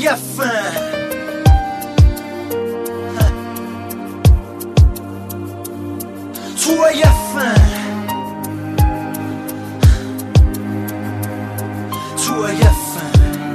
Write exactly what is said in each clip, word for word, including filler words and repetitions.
یفن تو یفن تو یفن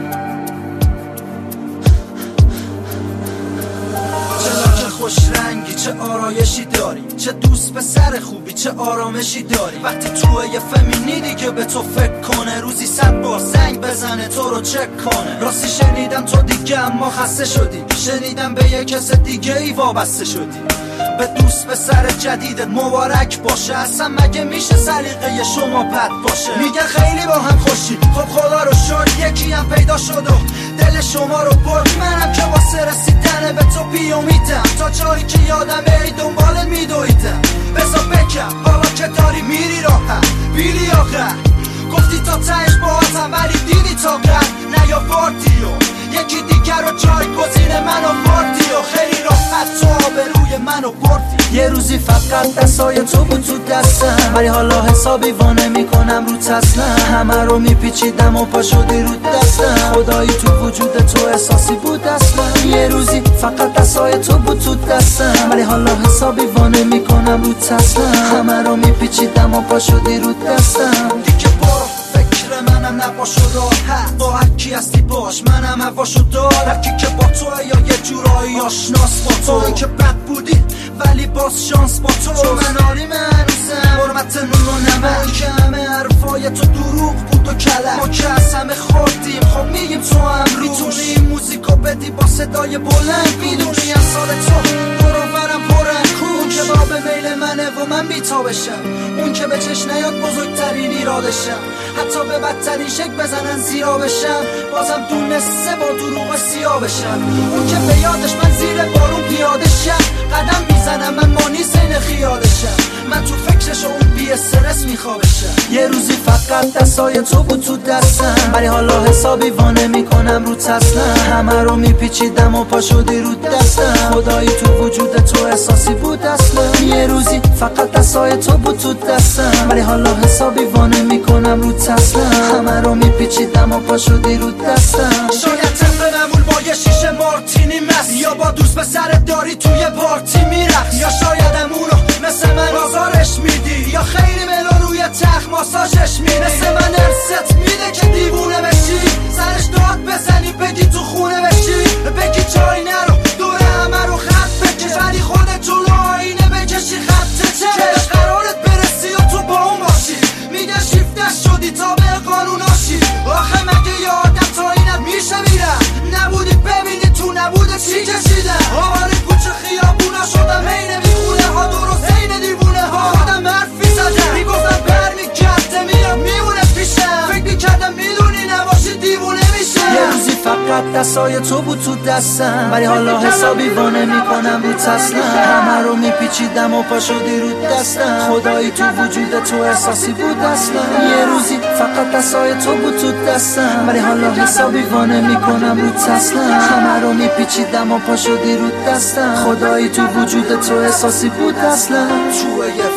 چه خوش رنگی، چه آرایشی داری، چه دوست پسر خوبی، چه آرامشی داری. وقتی تو یه فمینیدی که به تو فکر کنه، روزی صد بار زنگ بزنه تو رو چک کنه. راستی شنیدم تو دیگه اما خسته شدی، شنیدم به یه کس دیگه ای وابسته شدی. به دوست پسر جدیدت مبارک باشه، اصلا مگه میشه سلیقه شما بد باشه؟ میگه خیلی با هم خوشی، خب خدا رو شکر یکی هم پیدا شد و دل شما رو برد. منم که واسه رسیدن به تو بیامیدم، تا جایی که یادم ای دنبالت میدویدم. بذار بکم حالا که داری میری راحت، بیلی آخر گفتی تا تهش باهاتم ولی دیدی تا قد نیاوردی و یکی دیگر رو جایگزین من آوردی و خیلی راحت تو آبروی منو بردی. یه روزی فقط دستای تو بود تو دستم، ولی حالا حسابی وانه میکنم رو تسلم. همه رو میپیچیدم و پا شدی رو دستم، خدایی تو وجود تو احساسی بود اصلا. یه روزی فقط دستای تو بود تو دستم، ولی حالا حسابی وانه میکنم رو تسلم. همه رو میپیچیدم و پا شدی رو دستم. دیگه برو فکر منم نباش و راحت، با هر کی هستی باش، منم هواشو دارم. کی که با تو یا یه جورایی آشناس با تو، این که بد بودی ولی باز شانس با تو. چون من آریم هنوزم حرمت نون و نمک، که همه حرفای تو دروغ بود و کلک. ما که از همه خوردیم خب میگیم تو هم روش، میتونی این موزیکو بدی با صدای بلند، میدونی از سال تو برانورم پرن کن که با به میل منه و من بیتا بشم. اون که به چشم نیاد بزرگترین ایرادشم، حتی به بدترین شک بزنن زیرا بشم، بازم دونسته با دروغ سیاه بشم. اون که به یادش من زیر بارون پیاده شم، قدم میزنم من مانی سین خیالشم. من تو فکرش و اون بی استرس میخوابشم. یه روزی فقط دستای تو بود تو دستم، ولی حالا حسابی وانه میکنم رو تسلم. همه رو میپیچیدم و پا شدی رو دستم، خدایی تو وجود تو احساسی بود اصلا. یه روزی فقط دستای تو بود تو دستم، ولی حالا حسابی وانه میکنم رو تسلم. همه رو میپیچیدم و پا شدی رو دستم. شاید تنبه نمول با یه شیشه مارتینی مست، یا با دوست به سرت داری توی پارتی میرقص، یا شاید امونو مثل من آزارش میدی، یا خیلی ملو روی تخت ماساژش میدی. مثل من ارست میده که دیوونه بشی، سرش داد بزنی بگی تو خونه بشی، بگی جایی نرو دوره همه رو خط بکش، ولی خودت جلو آینه بکشی خط چش. قرارت برسی و تو با اون باشی، میگه شیفتش شدی تا به قانوناشی. آخه مگه یه آدم تا اینت میشه میرم؟ نبودی ببینی تو نبوده چی کشیدم. آواره کوچه خیابونا شدم هی نمیخونه ها، درست هی دیوونه ها. خودم حرفی زدم میگفتم برمیگرده میرم میمونه پیشم، فکر میکردم میدونی نباشی دیوونه میشه. یه روزی فقط دستای تو بود تو دستم، ولی حالا حسابی وانه میکنم رو تسلم. همه رو میپیچیدم و پا شدی رو دستم، خدایی تو وجود تو احساسی بود اصلا. یه روزی فقط دستای تو بود تو دستم، ولی حالا حسابی وانه میکنم رو تسلم. همه رو میپیچیدم و پا شدی رو دستم، خدایی تو وجود تو احساسی بود اصلا. تو